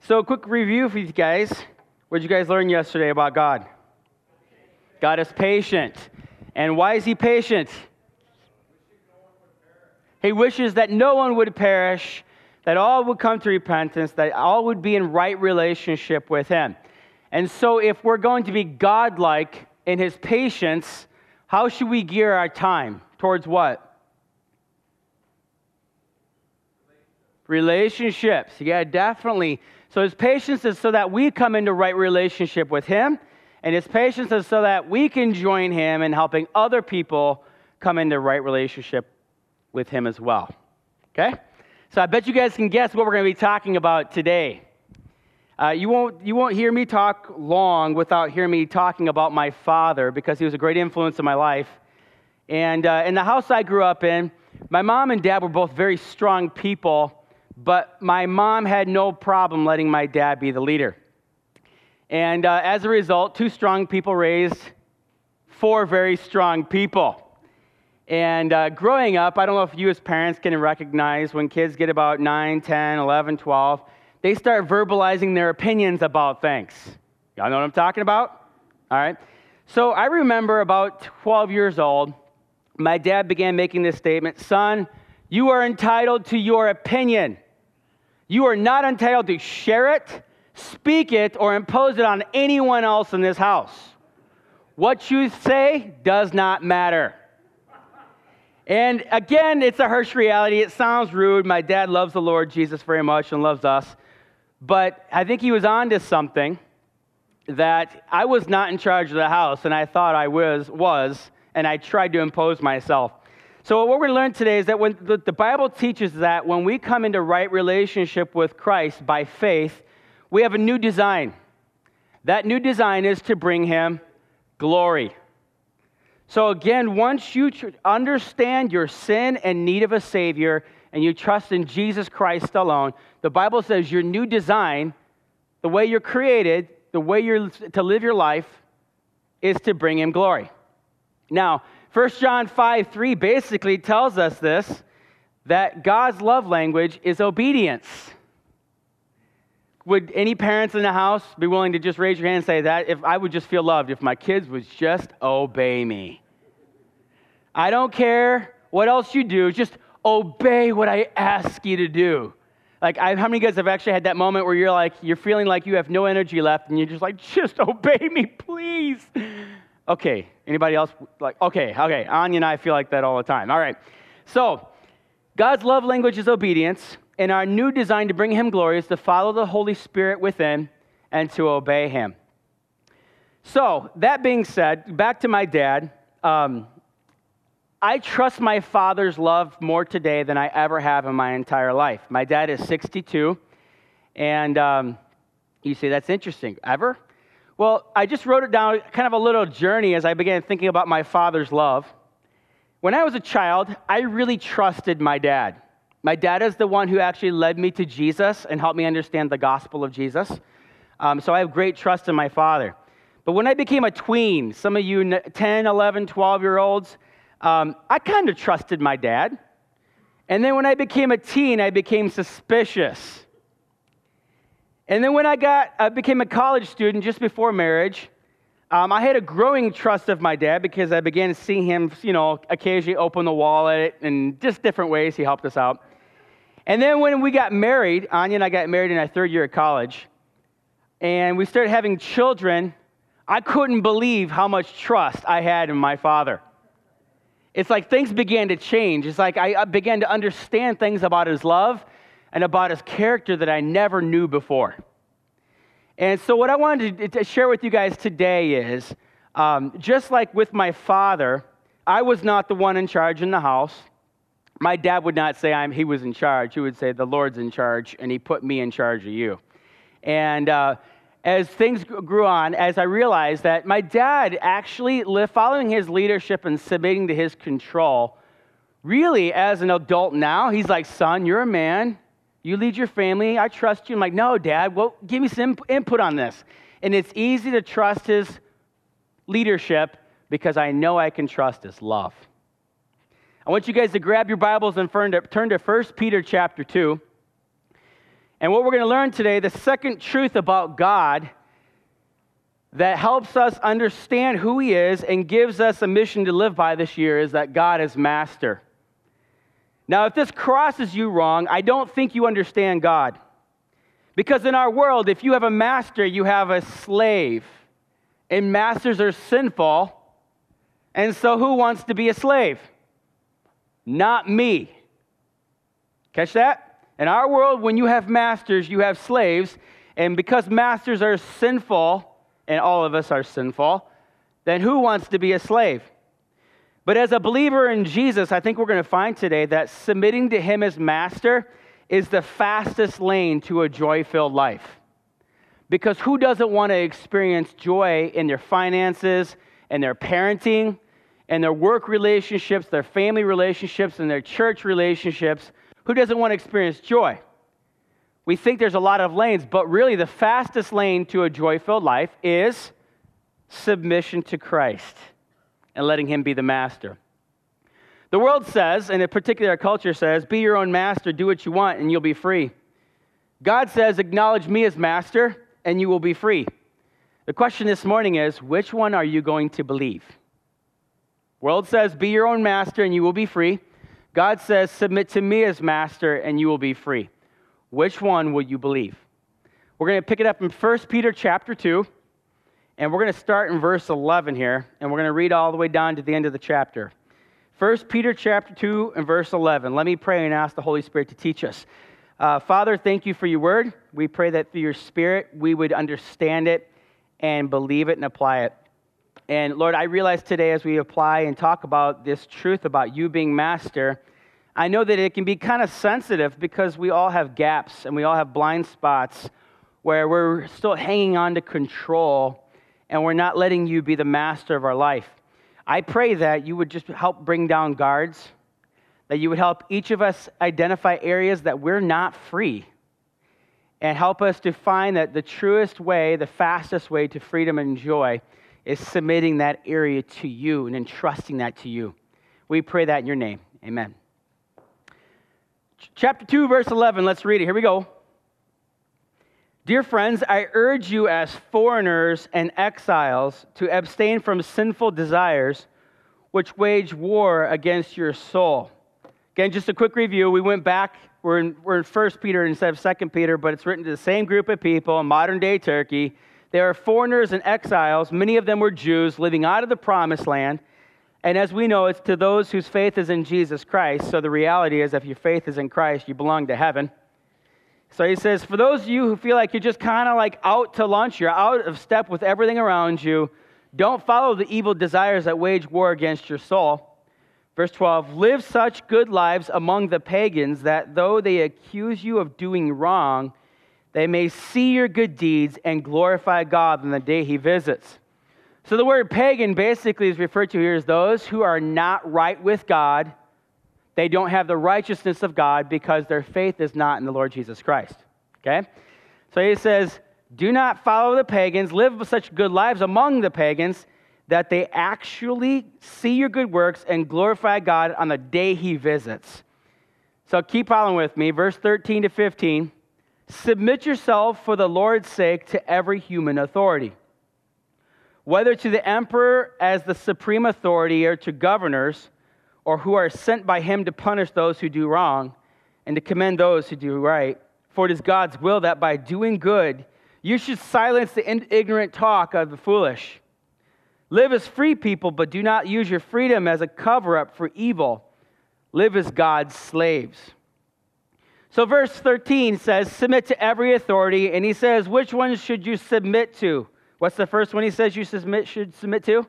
So a quick review for you guys. What did you guys learn yesterday about God? God is patient. And why is he patient? He wishes that no one would perish, that all would come to repentance, that all would be in right relationship with him. And so if we're going to be God-like in his patience, how should we gear our time? Towards what? Relationships. Yeah, definitely. So his patience is so that we come into right relationship with him, and his patience is so that we can join him in helping other people come into right relationship with him as well. Okay? So I bet you guys can guess what we're going to be talking about today. You won't hear me talk long without hearing me talking about my father, because he was a great influence in my life. And in the house I grew up in, my mom and dad were both very strong people, but my mom had no problem letting my dad be the leader. And as a result, 2 strong people raised 4 very strong people. And growing up, I don't know if you as parents can recognize when kids get about 9, 10, 11, 12, they start verbalizing their opinions about things. Y'all know what I'm talking about? All right. So I remember about 12 years old, my dad began making this statement: "Son, you are entitled to your opinion. You are not entitled to share it, speak it, or impose it on anyone else in this house. What you say does not matter." And again, it's a harsh reality. It sounds rude. My dad loves the Lord Jesus very much and loves us. But I think he was on to something, that I was not in charge of the house, and I thought I was, and I tried to impose myself. So what we're going to learn today is that when the Bible teaches that when we come into right relationship with Christ by faith, we have a new design. That new design is to bring him glory. So again, once you understand your sin and need of a Savior, and you trust in Jesus Christ alone, the Bible says your new design, the way you're created, the way you're to live your life, is to bring him glory. Now, 1 John 5:3 basically tells us this, that God's love language is obedience. Would any parents in the house be willing to just raise your hand and say that? If I would just feel loved if my kids would just obey me. I don't care what else you do, just obey what I ask you to do. Like, how many of you guys have actually had that moment where you're feeling like you have no energy left, and you're just like, just obey me, please. Okay, anybody else? Okay, Anya and I feel like that all the time. All right, so God's love language is obedience, and our new design to bring him glory is to follow the Holy Spirit within and to obey him. So, that being said, back to my dad. I trust my father's love more today than I ever have in my entire life. My dad is 62, and you say, that's interesting. Ever? Well, I just wrote it down, kind of a little journey as I began thinking about my father's love. When I was a child, I really trusted my dad. My dad is the one who actually led me to Jesus and helped me understand the gospel of Jesus. So I have great trust in my father. But when I became a tween, some of you 10, 11, 12-year-olds, I kind of trusted my dad. And then when I became a teen, I became suspicious. And then when I became a college student just before marriage, I had a growing trust of my dad because I began seeing him, occasionally open the wallet and just different ways he helped us out. And then when we got married, Anya and I got married in our 3rd year of college, and we started having children, I couldn't believe how much trust I had in my father. It's like things began to change. It's like I began to understand things about his love and about his character that I never knew before. And so what I wanted to share with you guys today is, just like with my father, I was not the one in charge in the house. My dad would not say he was in charge. He would say, the Lord's in charge, and he put me in charge of you. And as things grew on, as I realized that my dad actually, following his leadership and submitting to his control, really as an adult now, he's like, son, you're a man. You lead your family. I trust you. I'm like, no, Dad, well, give me some input on this. And it's easy to trust his leadership because I know I can trust his love. I want you guys to grab your Bibles and turn to 1 Peter chapter 2. And what we're going to learn today, the second truth about God that helps us understand who he is and gives us a mission to live by this year, is that God is master. Now, if this crosses you wrong, I don't think you understand God. Because in our world, if you have a master, you have a slave. And masters are sinful. And so who wants to be a slave? Not me. Catch that? In our world, when you have masters, you have slaves. And because masters are sinful, and all of us are sinful, then who wants to be a slave? But as a believer in Jesus, I think we're going to find today that submitting to him as master is the fastest lane to a joy-filled life. Because who doesn't want to experience joy in their finances, and their parenting, and their work relationships, their family relationships, and their church relationships? Who doesn't want to experience joy? We think there's a lot of lanes, but really the fastest lane to a joy-filled life is submission to Christ and letting him be the master. The world says, and in particular our culture says, be your own master, do what you want, and you'll be free. God says, acknowledge me as master, and you will be free. The question this morning is, which one are you going to believe? World says, be your own master, and you will be free. God says, submit to me as master, and you will be free. Which one will you believe? We're going to pick it up in 1 Peter chapter 2, and we're going to start in verse 11 here, and we're going to read all the way down to the end of the chapter. 1 Peter chapter 2 and verse 11. Let me pray and ask the Holy Spirit to teach us. Father, thank you for your word. We pray that through your Spirit we would understand it and believe it and apply it. And Lord, I realize today as we apply and talk about this truth about you being master, I know that it can be kind of sensitive because we all have gaps and we all have blind spots where we're still hanging on to control and we're not letting you be the master of our life. I pray that you would just help bring down guards, that you would help each of us identify areas that we're not free, and help us to find that the truest way, the fastest way to freedom and joy is submitting that area to you and entrusting that to you. We pray that in your name. Amen. Chapter 2, verse 11. Let's read it. Here we go. Dear friends, I urge you as foreigners and exiles to abstain from sinful desires which wage war against your soul. Again, just a quick review. We went back. We're in 1 Peter instead of 2 Peter, but it's written to the same group of people in modern-day Turkey. They are foreigners and exiles. Many of them were Jews living out of the promised land. And as we know, it's to those whose faith is in Jesus Christ. So the reality is if your faith is in Christ, you belong to heaven. So he says, for those of you who feel like you're just kind of like out to lunch, you're out of step with everything around you, don't follow the evil desires that wage war against your soul. Verse 12, live such good lives among the pagans that though they accuse you of doing wrong, they may see your good deeds and glorify God on the day he visits. So the word pagan basically is referred to here as those who are not right with God. They don't have the righteousness of God because their faith is not in the Lord Jesus Christ. Okay? So he says, do not follow the pagans, live such good lives among the pagans that they actually see your good works and glorify God on the day he visits. So keep following with me. Verse 13 to 15. Submit yourself for the Lord's sake to every human authority, whether to the emperor as the supreme authority or to governors, or who are sent by him to punish those who do wrong and to commend those who do right. For it is God's will that by doing good, you should silence the ignorant talk of the foolish. Live as free people, but do not use your freedom as a cover-up for evil. Live as God's slaves. So verse 13 says, submit to every authority, and he says, which ones should you submit to? What's the first one he says you should submit to?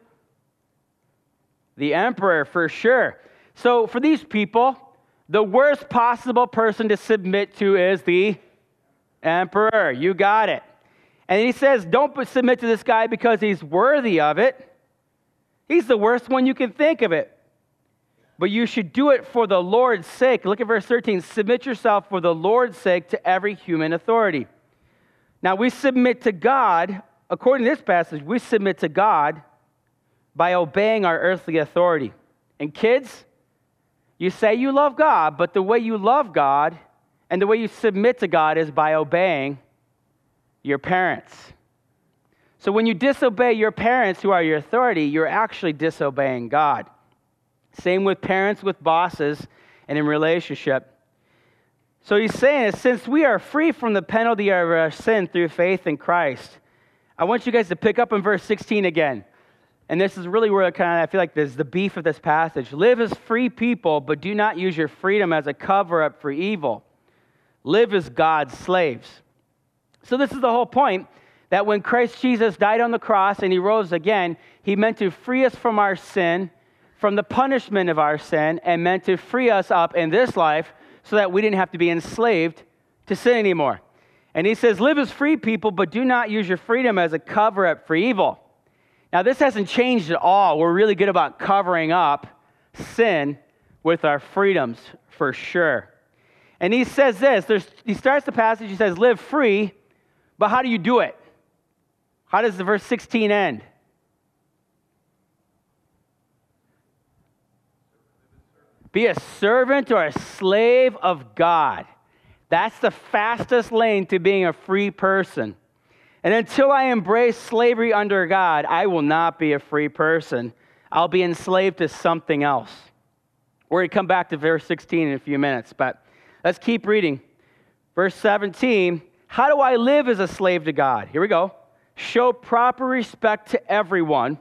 The emperor, for sure. So for these people, the worst possible person to submit to is the emperor. You got it. And he says, don't submit to this guy because he's worthy of it. He's the worst one you can think of it. But you should do it for the Lord's sake. Look at verse 13. Submit yourself for the Lord's sake to every human authority. Now we submit to God, according to this passage, we submit to God by obeying our earthly authority. And kids, you say you love God, but the way you love God And the way you submit to God is by obeying your parents. So when you disobey your parents who are your authority, you're actually disobeying God. Same with parents, with bosses, and in relationship. So he's saying is, since we are free from the penalty of our sin through faith in Christ, I want you guys to pick up in verse 16 again. And this is really where I feel like this is the beef of this passage. Live as free people, but do not use your freedom as a cover-up for evil. Live as God's slaves. So this is the whole point, that when Christ Jesus died on the cross and he rose again, he meant to free us from our sin, from the punishment of our sin, and meant to free us up in this life so that we didn't have to be enslaved to sin anymore. And he says, live as free people, but do not use your freedom as a cover-up for evil. Now, this hasn't changed at all. We're really good about covering up sin with our freedoms, for sure. And he says this, he starts the passage, he says, live free, but how do you do it? How does the verse 16 end? Be a servant or a slave of God. That's the fastest lane to being a free person. And until I embrace slavery under God, I will not be a free person. I'll be enslaved to something else. We're going to come back to verse 16 in a few minutes, but let's keep reading. Verse 17, how do I live as a slave to God? Here we go. Show proper respect to everyone.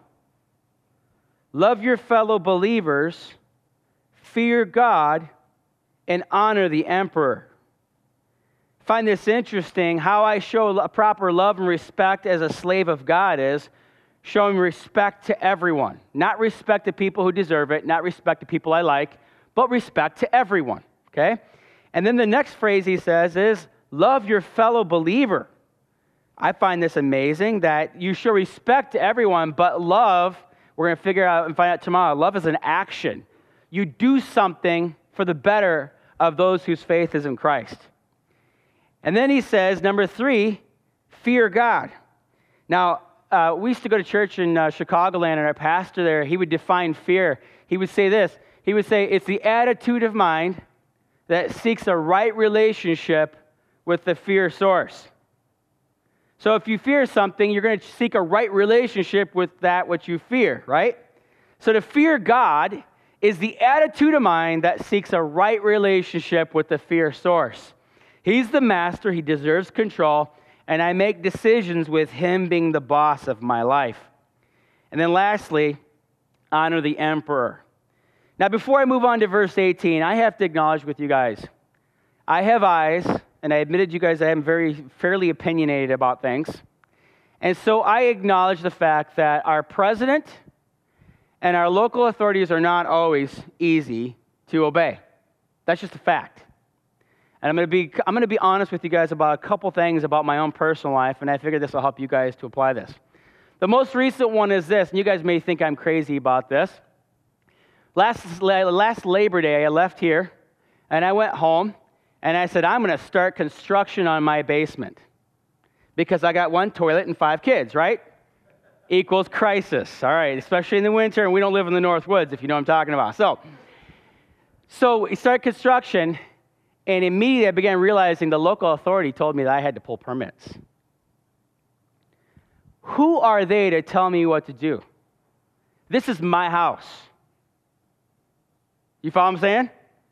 Love your fellow believers. Fear God and honor the emperor. Find this interesting. How I show a proper love and respect as a slave of God is showing respect to everyone. Not respect to people who deserve it, not respect to people I like, but respect to everyone, okay? And then the next phrase he says is, love your fellow believer. I find this amazing that you show respect to everyone, but love, we're going to figure out and find out tomorrow, love is an action. You do something for the better of those whose faith is in Christ. And then he says, number 3, fear God. Now, we used to go to church in Chicagoland, and our pastor there, he would define fear. He would say this. He would say, it's the attitude of mind that seeks a right relationship with the fear source. So if you fear something, you're going to seek a right relationship with that which you fear, right? So to fear God is the attitude of mind that seeks a right relationship with the fear source. He's the master, he deserves control, and I make decisions with him being the boss of my life. And then lastly, honor the emperor. Now before I move on to verse 18, I have to acknowledge with you guys, I have eyes, and I admitted you guys I am fairly opinionated about things. And so I acknowledge the fact that our president and our local authorities are not always easy to obey. That's just a fact. And I'm going to be honest with you guys about a couple things about my own personal life, and I figure this will help you guys to apply this. The most recent one is this, and you guys may think I'm crazy about this. Last Labor Day, I left here, and I went home, and I said, I'm going to start construction on my basement because I got 1 toilet and 5 kids, right? Equals crisis, all right, especially in the winter, and we don't live in the North Woods, if you know what I'm talking about. So we started construction, and immediately I began realizing the local authority told me that I had to pull permits. Who are they to tell me what to do? This is my house. You follow what I'm saying?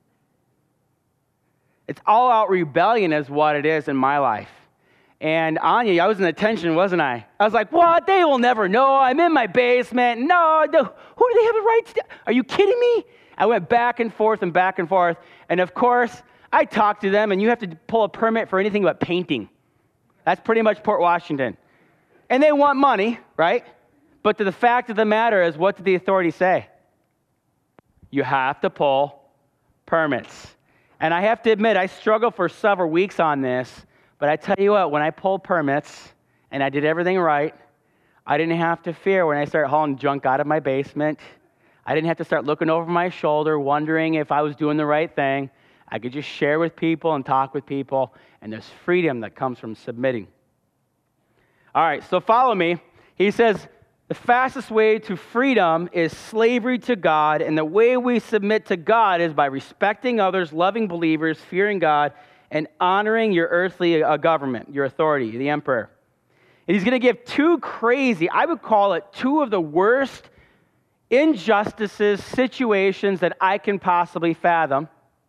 It's all out rebellion is what it is in my life. And Anya, I was in attention, wasn't I? I was like, what? They will never know. I'm in my basement. No, who do they have a right to? Are you kidding me? I went back and forth and back and forth. And of course, I talked to them, and you have to pull a permit for anything but painting. That's pretty much Port Washington. And they want money, right? But the fact of the matter is, what did the authorities say? You have to pull permits. And I have to admit, I struggled for several weeks on this, but I tell you what, when I pulled permits and I did everything right, I didn't have to fear when I started hauling junk out of my basement. I didn't have to start looking over my shoulder, wondering if I was doing the right thing. I could just share with people and talk with people, and there's freedom that comes from submitting. All right, so follow me. He says, the fastest way to freedom is slavery to God, and the way we submit to God is by respecting others, loving believers, fearing God, and honoring your earthly government, your authority, the emperor. And he's going to give two crazy, I would call it two of the worst injustices, situations that I can possibly fathom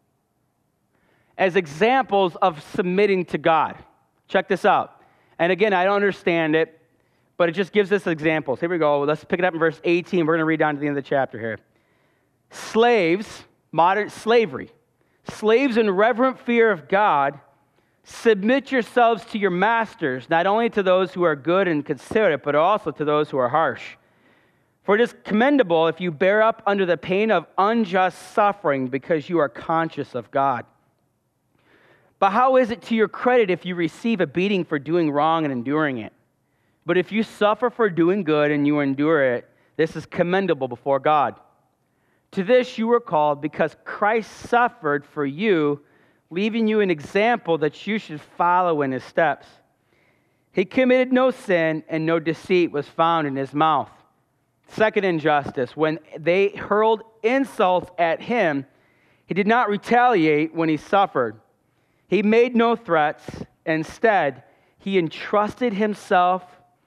as examples of submitting to God. Check this out. And again, I don't understand it, but it just gives us examples. Here we go. Let's pick it up in verse 18. We're going to read down to the end of the chapter here. Slaves, modern slavery. Slaves in reverent fear of God, submit yourselves to your masters, not only to those who are good and considerate, but also to those who are harsh. For it is commendable if you bear up under the pain of unjust suffering because you are conscious of God. But how is it to your credit if you receive a beating for doing wrong and enduring it? But if you suffer for doing good and you endure it, this is commendable before God. To this you were called because Christ suffered for you, leaving you an example that you should follow in his steps. He committed no sin, and no deceit was found in his mouth. Second injustice, when they hurled insults at him, he did not retaliate when he suffered. He made no threats. Instead, he entrusted himself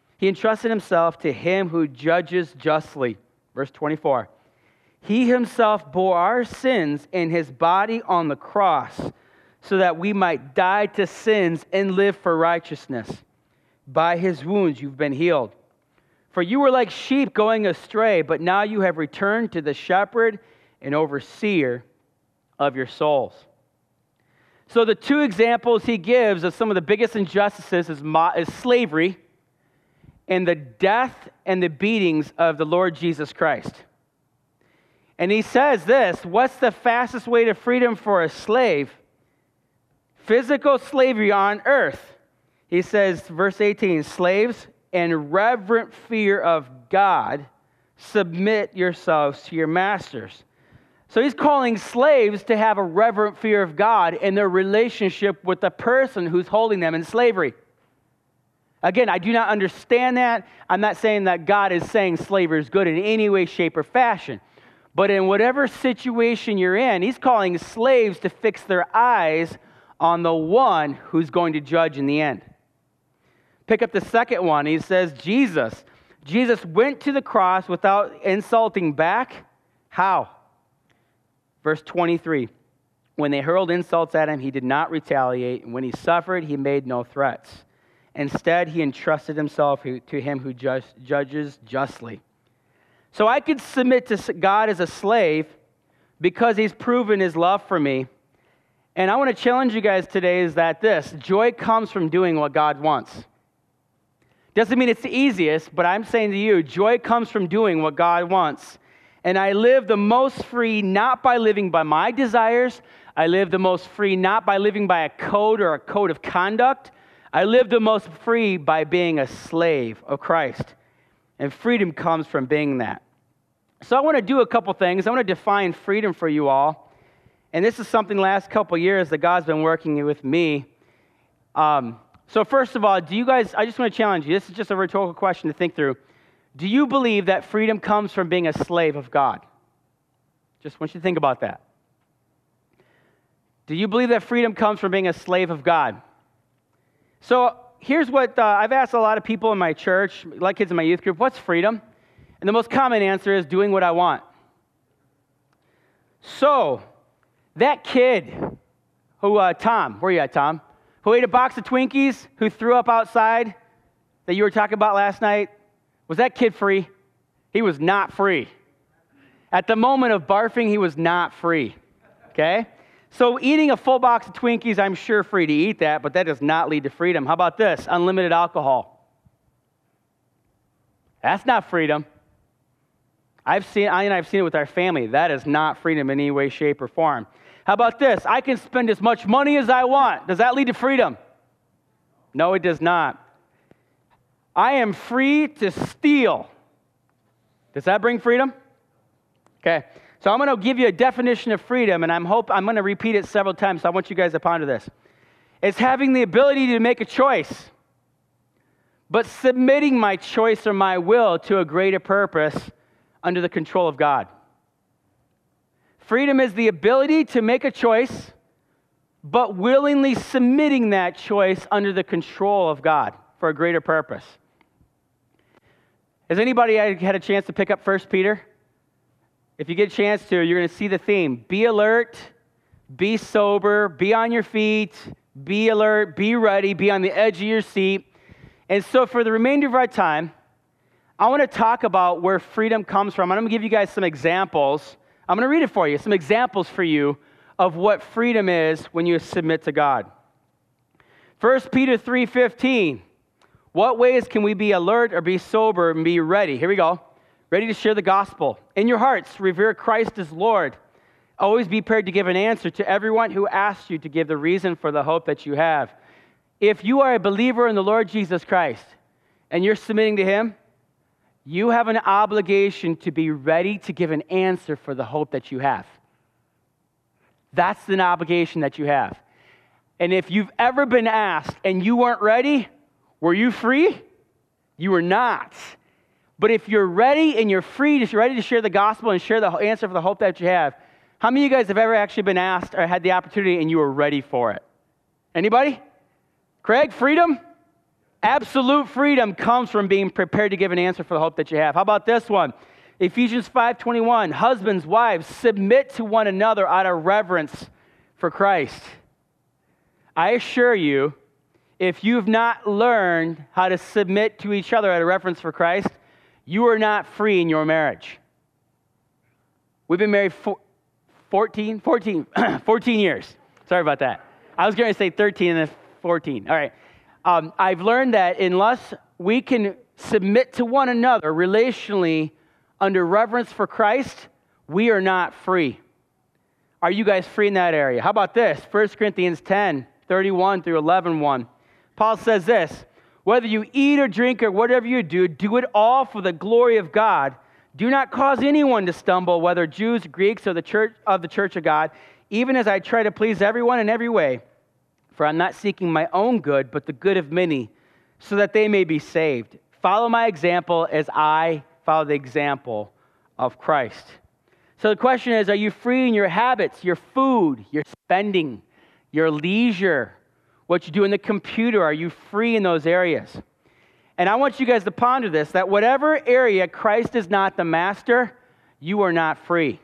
to him who judges justly. Verse 24. He himself bore our sins in his body on the cross, so that we might die to sins and live for righteousness. By his wounds you've been healed. For you were like sheep going astray, but now you have returned to the shepherd and overseer of your souls. So the two examples he gives of some of the biggest injustices is slavery and the death and the beatings of the Lord Jesus Christ. And he says this, what's the fastest way to freedom for a slave? Physical slavery on earth. He says, verse 18, slaves, in reverent fear of God, submit yourselves to your masters. So he's calling slaves to have a reverent fear of God in their relationship with the person who's holding them in slavery. Again, I do not understand that. I'm not saying that God is saying slavery is good in any way, shape, or fashion. But in whatever situation you're in, he's calling slaves to fix their eyes on the one who's going to judge in the end. Pick up the second one. He says, Jesus. Jesus went to the cross without insulting back. How? Verse 23. When they hurled insults at him, he did not retaliate. And when he suffered, he made no threats. Instead, he entrusted himself to him who judges justly. So I could submit to God as a slave because he's proven his love for me. And I want to challenge you guys today is that this, joy comes from doing what God wants. Doesn't mean it's the easiest, but I'm saying to you, joy comes from doing what God wants. And I live the most free not by living by my desires. I live the most free not by living by a code or a code of conduct. I live the most free by being a slave of Christ. And freedom comes from being that. So I want to do a couple things. I want to define freedom for you all. And this is something the last couple years that God's been working with me. So first of all, do you guys, I just want to challenge you. This is just a rhetorical question to think through. Do you believe that freedom comes from being a slave of God? Just want you to think about that. Do you believe that freedom comes from being a slave of God? So here's what I've asked a lot of people in my church, a lot of kids in my youth group, what's freedom? And the most common answer is doing what I want. So that kid who, Tom, where you at, Tom? Who ate a box of Twinkies, who threw up outside that you were talking about last night, was that kid free? He was not free. At the moment of barfing, he was not free, okay? So eating a full box of Twinkies, I'm sure free to eat that, but that does not lead to freedom. How about this? Unlimited alcohol. That's not freedom. I've seen it with our family. That is not freedom in any way, shape, or form. How about this? I can spend as much money as I want. Does that lead to freedom? No, it does not. I am free to steal. Does that bring freedom? Okay. So I'm going to give you a definition of freedom, and I'm going to repeat it several times, so I want you guys to ponder this. It's having the ability to make a choice, but submitting my choice or my will to a greater purpose under the control of God. Freedom is the ability to make a choice, but willingly submitting that choice under the control of God for a greater purpose. Has anybody had a chance to pick up 1 Peter? If you get a chance to, you're going to see the theme. Be alert, be sober, be on your feet, be alert, be ready, be on the edge of your seat. And so for the remainder of our time, I want to talk about where freedom comes from. I'm going to give you guys some examples. I'm going to read it for you, some examples for you of what freedom is when you submit to God. 1 Peter 3:15. What ways can we be alert or be sober and be ready? Here we go. Ready to share the gospel. In your hearts, revere Christ as Lord. Always be prepared to give an answer to everyone who asks you to give the reason for the hope that you have. If you are a believer in the Lord Jesus Christ and you're submitting to Him, you have an obligation to be ready to give an answer for the hope that you have. That's an obligation that you have. And if you've ever been asked and you weren't ready, were you free? You were not. But if you're ready and you're free, you're ready to share the gospel and share the answer for the hope that you have, how many of you guys have ever actually been asked or had the opportunity and you were ready for it? Anybody? Craig, freedom? Absolute freedom comes from being prepared to give an answer for the hope that you have. How about this one? Ephesians 5:21, husbands, wives, submit to one another out of reverence for Christ. I assure you, if you've not learned how to submit to each other out of reverence for Christ, you are not free in your marriage. We've been married 14 years. Sorry about that. I was going to say 13 and then 14. All right. I've learned that unless we can submit to one another relationally under reverence for Christ, we are not free. Are you guys free in that area? How about this? 1 Corinthians 10:31 through 11:1. Paul says this, whether you eat or drink or whatever you do, do it all for the glory of God. Do not cause anyone to stumble, whether Jews, Greeks, or the church of God, even as I try to please everyone in every way. For I'm not seeking my own good, but the good of many, so that they may be saved. Follow my example as I follow the example of Christ. So the question is, are you free in your habits, your food, your spending, your leisure, what you do in the computer? Are you free in those areas? And I want you guys to ponder this, that whatever area Christ is not the master, you are not free.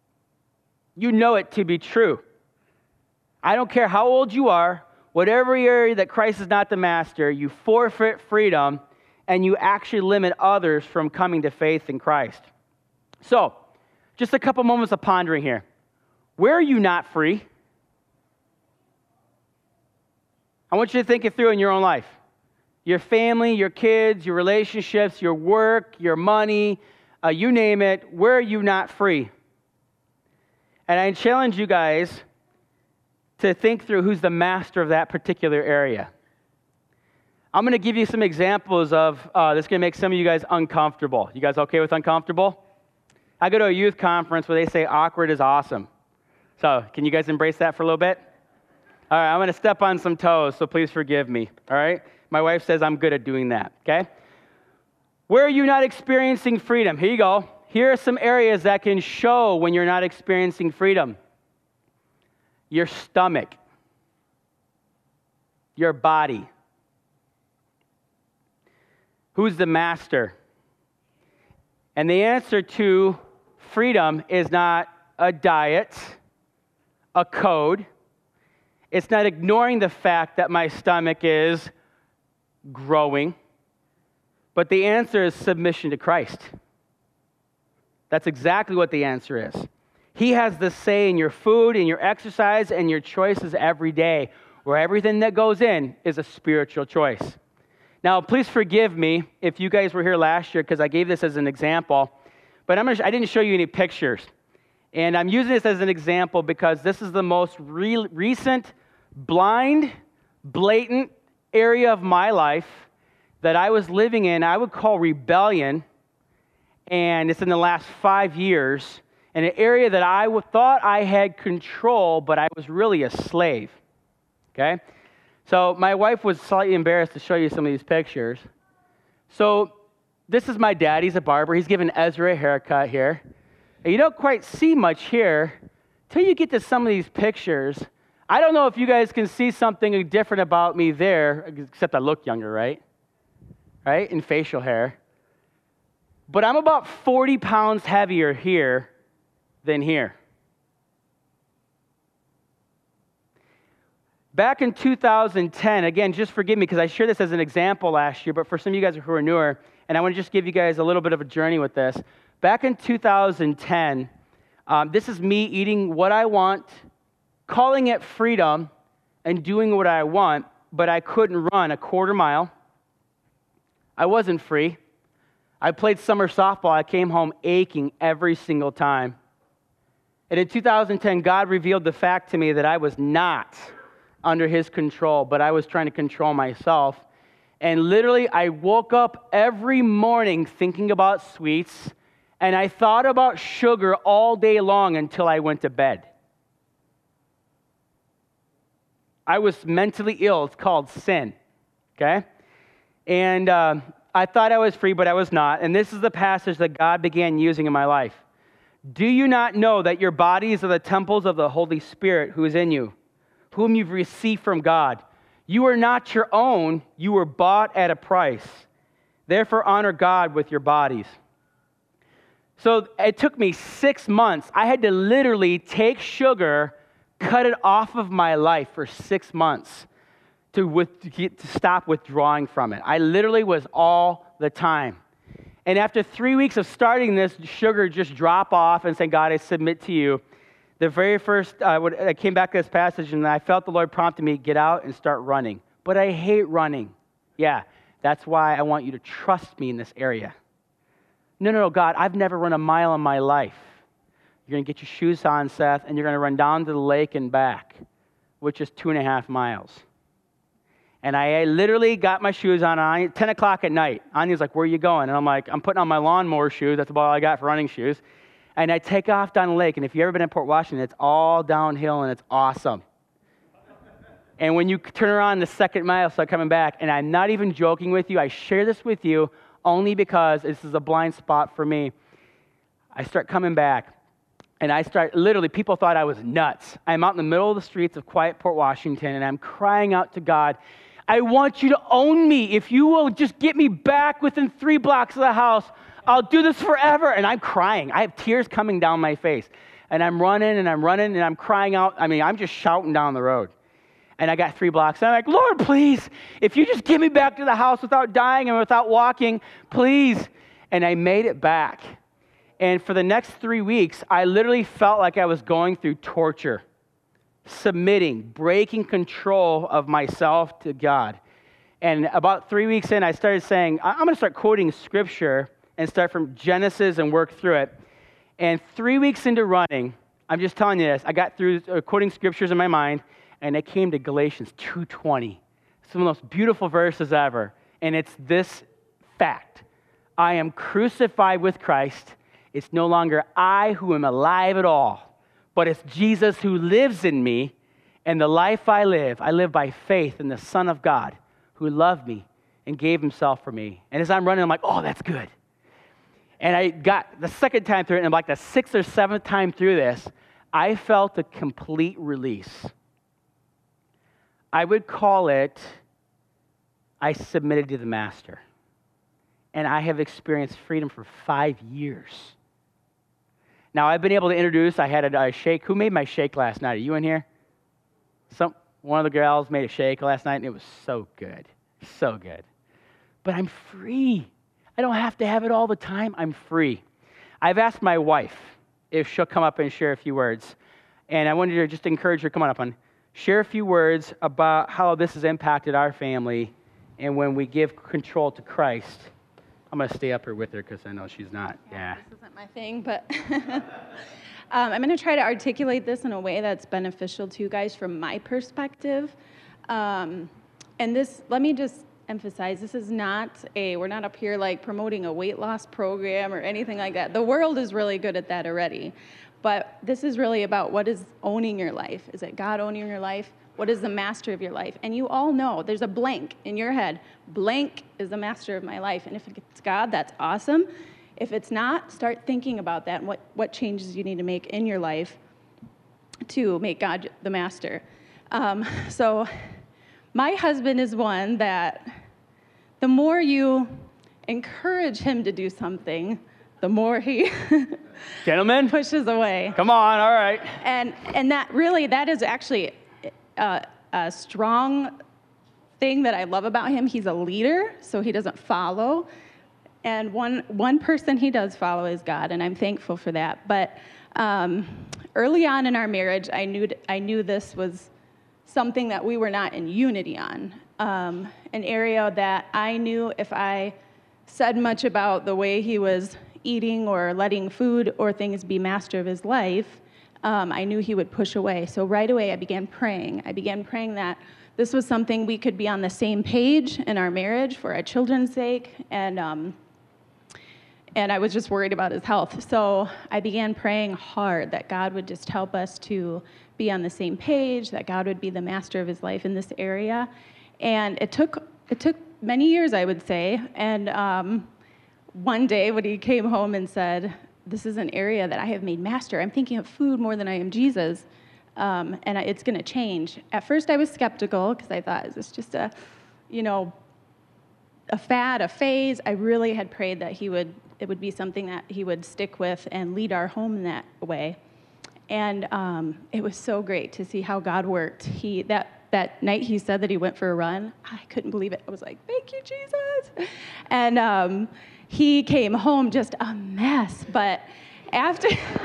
You know it to be true. I don't care how old you are, whatever area that Christ is not the master, you forfeit freedom and you actually limit others from coming to faith in Christ. So, just a couple moments of pondering here. Where are you not free? I want you to think it through in your own life. Your family, your kids, your relationships, your work, your money, you name it. Where are you not free? And I challenge you guys to think through who's the master of that particular area. I'm going to give you some examples of this is going to make some of you guys uncomfortable. You guys okay with uncomfortable? I go to a youth conference where they say awkward is awesome. So can you guys embrace that for a little bit? All right, I'm going to step on some toes, so please forgive me. All right? My wife says I'm good at doing that, okay? Where are you not experiencing freedom? Here you go. Here are some areas that can show when you're not experiencing freedom. Your stomach, your body. Who's the master? And the answer to freedom is not a diet, a code. It's not ignoring the fact that my stomach is growing. But the answer is submission to Christ. That's exactly what the answer is. He has the say in your food, in your exercise, and your choices every day, where everything that goes in is a spiritual choice. Now, please forgive me if you guys were here last year, because I gave this as an example, but I didn't show you any pictures. And I'm using this as an example because this is the most recent, blind, blatant area of my life that I was living in. I would call rebellion, and it's in the last 5 years, in an area that I thought I had control, but I was really a slave, okay? So my wife was slightly embarrassed to show you some of these pictures. So this is my dad. He's a barber. He's giving Ezra a haircut here. And you don't quite see much here. Till you get to some of these pictures, I don't know if you guys can see something different about me there, except I look younger, right? Right? In facial hair. But I'm about 40 pounds heavier here than here. Back in 2010, again, just forgive me because I shared this as an example last year, but for some of you guys who are newer, and I want to just give you guys a little bit of a journey with this. Back in 2010, this is me eating what I want, calling it freedom, and doing what I want, but I couldn't run a quarter mile. I wasn't free. I played summer softball. I came home aching every single time. And in 2010, God revealed the fact to me that I was not under his control, but I was trying to control myself. And literally, I woke up every morning thinking about sweets, and I thought about sugar all day long until I went to bed. I was mentally ill. It's called sin, okay? And I thought I was free, but I was not. And this is the passage that God began using in my life. Do you not know that your bodies are the temples of the Holy Spirit who is in you, whom you've received from God? You are not your own. You were bought at a price. Therefore, honor God with your bodies. So it took me 6 months. I had to literally take sugar, cut it off of my life for 6 months to stop withdrawing from it. I literally was all the time. And after 3 weeks of starting this, sugar just drop off and saying, God, I submit to you. The very first, I came back to this passage and I felt the Lord prompted me, get out and start running. But I hate running. Yeah, that's why I want you to trust me in this area. No, God, I've never run a mile in my life. You're going to get your shoes on, Seth, and you're going to run down to the lake and back, which is 2.5 miles. And I literally got my shoes on 10 o'clock at night. Anya's like, where are you going? And I'm like, I'm putting on my lawnmower shoes. That's about all I got for running shoes. And I take off down the lake. And if you've ever been in Port Washington, it's all downhill and it's awesome. And when you turn around the second mile, start coming back, and I'm not even joking with you. I share this with you only because this is a blind spot for me. I start coming back. And literally, people thought I was nuts. I'm out in the middle of the streets of quiet Port Washington, and I'm crying out to God, I want you to own me. If you will just get me back within 3 blocks of the house, I'll do this forever. And I'm crying. I have tears coming down my face. And I'm running, and I'm crying out. I mean, I'm just shouting down the road. And I got 3 blocks. And I'm like, Lord, please, if you just get me back to the house without dying and without walking, please. And I made it back. And for the next 3 weeks, I literally felt like I was going through torture, submitting, breaking control of myself to God. And about 3 weeks in, I started saying, I'm going to start quoting Scripture and start from Genesis and work through it. And 3 weeks into running, I'm just telling you this, I got through quoting Scriptures in my mind, and I came to Galatians 2:20. Some of the most beautiful verses ever. And it's this fact. I am crucified with Christ. It's no longer I who am alive at all, but it's Jesus who lives in me, and the life I live by faith in the Son of God who loved me and gave himself for me. And as I'm running, I'm like, oh, that's good. And I got the second time through it, and like the 6th or 7th time through this, I felt a complete release. I would call it, I submitted to the Master. And I have experienced freedom for 5 years. Now, I've been able to introduce, I had a shake. Who made my shake last night? Are you in here? One of the girls made a shake last night, and it was so good. So good. But I'm free. I don't have to have it all the time. I'm free. I've asked my wife if she'll come up and share a few words. And I wanted to just encourage her, come on up and share a few words about how this has impacted our family and when we give control to Christ. I'm going to stay up here with her because I know she's not. Yeah. This isn't my thing, but I'm going to try to articulate this in a way that's beneficial to you guys from my perspective. And this, let me just emphasize, this is not we're not up here like promoting a weight loss program or anything like that. The world is really good at that already. But this is really about what is owning your life. Is it God owning your life? What is the master of your life? And you all know there's a blank in your head. Blank is the master of my life. And if it's God, that's awesome. If it's not, start thinking about that and what changes you need to make in your life to make God the master. So my husband is one that the more you encourage him to do something, the more he Gentlemen, pushes away. come on, all right. And that is actually a strong thing that I love about him. He's a leader, so he doesn't follow. And one person he does follow is God, and I'm thankful for that. But early on in our marriage, I knew this was something that we were not in unity on. An area that I knew if I said much about the way he was eating or letting food or things be master of his life, I knew he would push away. So right away, I began praying. That this was something we could be on the same page in our marriage for our children's sake, and I was just worried about his health. So I began praying hard that God would just help us to be on the same page, that God would be the master of his life in this area. And it took many years, I would say. And one day when he came home and said, "This is an area that I have made master. I'm thinking of food more than I am Jesus, and it's going to change." At first I was skeptical because I thought, is this just a fad, a phase? I really had prayed that it would be something that he would stick with and lead our home in that way. And it was so great to see how God worked. That night he said that he went for a run. I couldn't believe it. I was like, "Thank you, Jesus." And he came home just a mess, but after,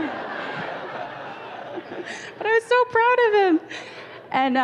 but I was so proud of him. And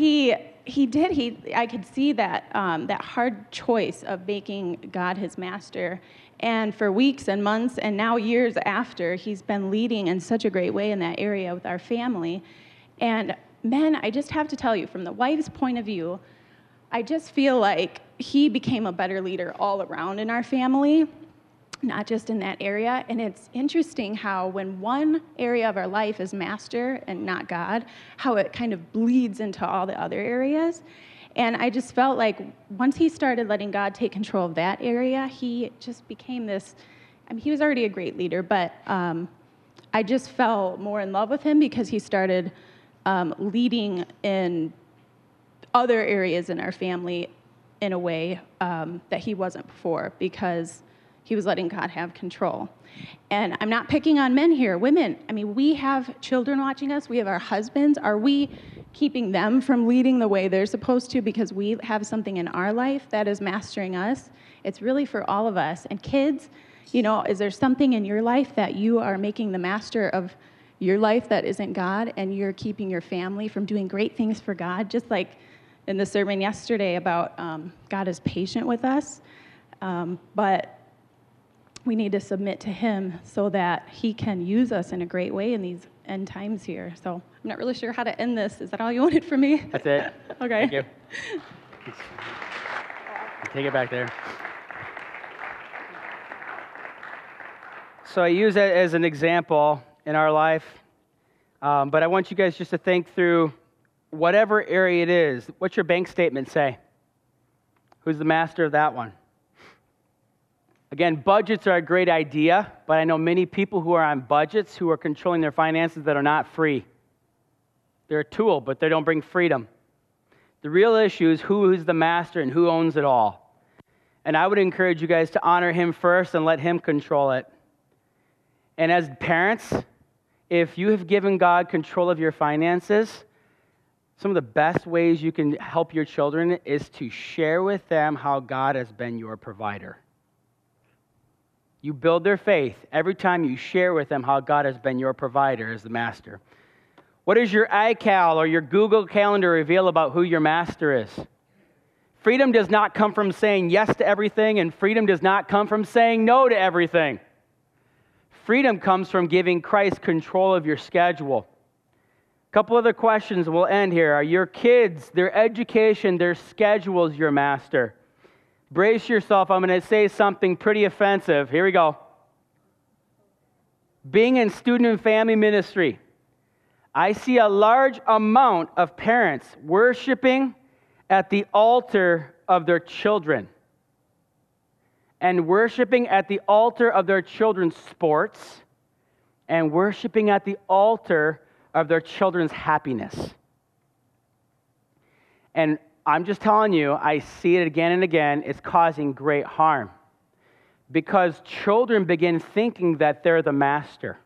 I could see that hard choice of making God his master. And for weeks and months and now years after, he's been leading in such a great way in that area with our family. And men, I just have to tell you, from the wife's point of view, I just feel like he became a better leader all around in our family, not just in that area. And it's interesting how when one area of our life is master and not God, how it kind of bleeds into all the other areas. And I just felt like once he started letting God take control of that area, he just became this, he was already a great leader, but I just fell more in love with him because he started leading in other areas in our family in a way that he wasn't before, because he was letting God have control. And I'm not picking on men here. Women, we have children watching us. We have our husbands. Are we keeping them from leading the way they're supposed to because we have something in our life that is mastering us? It's really for all of us. And kids, is there something in your life that you are making the master of your life that isn't God, and you're keeping your family from doing great things for God? Just like in the sermon yesterday about God is patient with us, but we need to submit to him so that he can use us in a great way in these end times here. So I'm not really sure how to end this. Is that all you wanted from me? That's it. Okay. Thank you. Take it back there. So I use that as an example in our life, but I want you guys just to think through whatever area it is. What's your bank statement say? Who's the master of that one? Again, budgets are a great idea, but I know many people who are on budgets who are controlling their finances that are not free. They're a tool, but they don't bring freedom. The real issue is who is the master and who owns it all. And I would encourage you guys to honor him first and let him control it. And as parents, if you have given God control of your finances, some of the best ways you can help your children is to share with them how God has been your provider. You build their faith every time you share with them how God has been your provider as the master. What does your iCal or your Google Calendar reveal about who your master is? Freedom does not come from saying yes to everything, and freedom does not come from saying no to everything. Freedom comes from giving Christ control of your schedule. A couple other questions, we'll end here. Are your kids, their education, their schedules your master? Brace yourself, I'm going to say something pretty offensive. Here we go. Being in student and family ministry, I see a large amount of parents worshiping at the altar of their children and worshiping at the altar of their children's sports and worshiping at the altar of their children's happiness. And I'm just telling you, I see it again and again, it's causing great harm. Because children begin thinking that they're the master.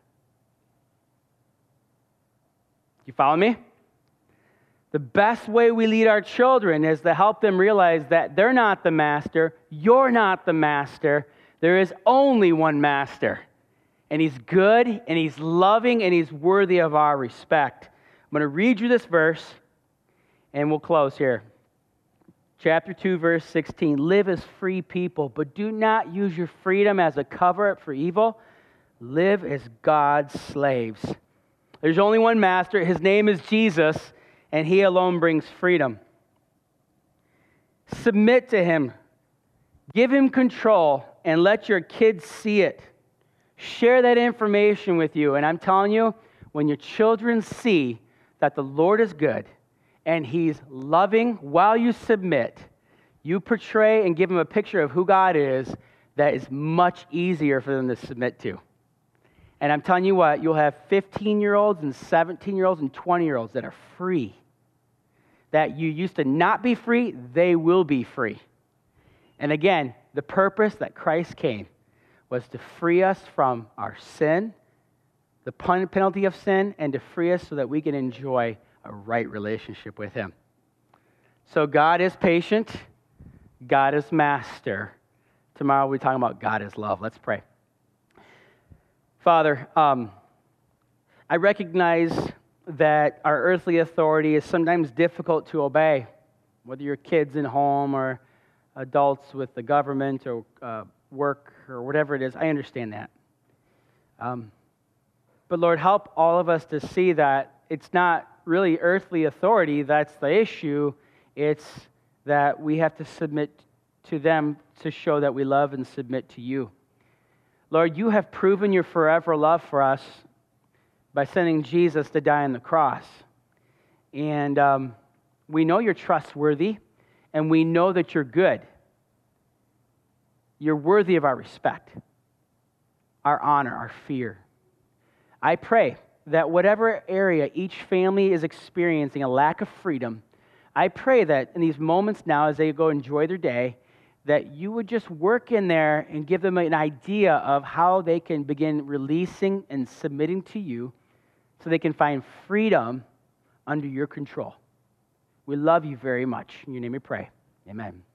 You follow me? The best way we lead our children is to help them realize that they're not the master, you're not the master, there is only one master. And he's good, and he's loving, and he's worthy of our respect. I'm going to read you this verse, and we'll close here. Chapter 2, verse 16. Live as free people, but do not use your freedom as a cover-up for evil. Live as God's slaves. There's only one master. His name is Jesus, and he alone brings freedom. Submit to him. Give him control, and let your kids see it. Share that information with you. And I'm telling you, when your children see that the Lord is good, and he's loving while you submit, you portray and give them a picture of who God is that is much easier for them to submit to. And I'm telling you what, you'll have 15-year-olds and 17-year-olds and 20-year-olds that are free. That you used to not be free, they will be free. And again, the purpose that Christ came was to free us from our sin, the penalty of sin, and to free us so that we can enjoy a right relationship with him. So God is patient. God is master. Tomorrow we'll be talking about God is love. Let's pray. Father, I recognize that our earthly authority is sometimes difficult to obey, whether you're kids in home or adults with the government or work or whatever it is. I understand that. But Lord, help all of us to see that it's not really earthly authority that's the issue. It's that we have to submit to them to show that we love and submit to you. Lord, you have proven your forever love for us by sending Jesus to die on the cross. And we know you're trustworthy, and we know that you're good. You're worthy of our respect, our honor, our fear. I pray that whatever area each family is experiencing a lack of freedom, I pray that in these moments now as they go enjoy their day, that you would just work in there and give them an idea of how they can begin releasing and submitting to you so they can find freedom under your control. We love you very much. In your name we pray. Amen.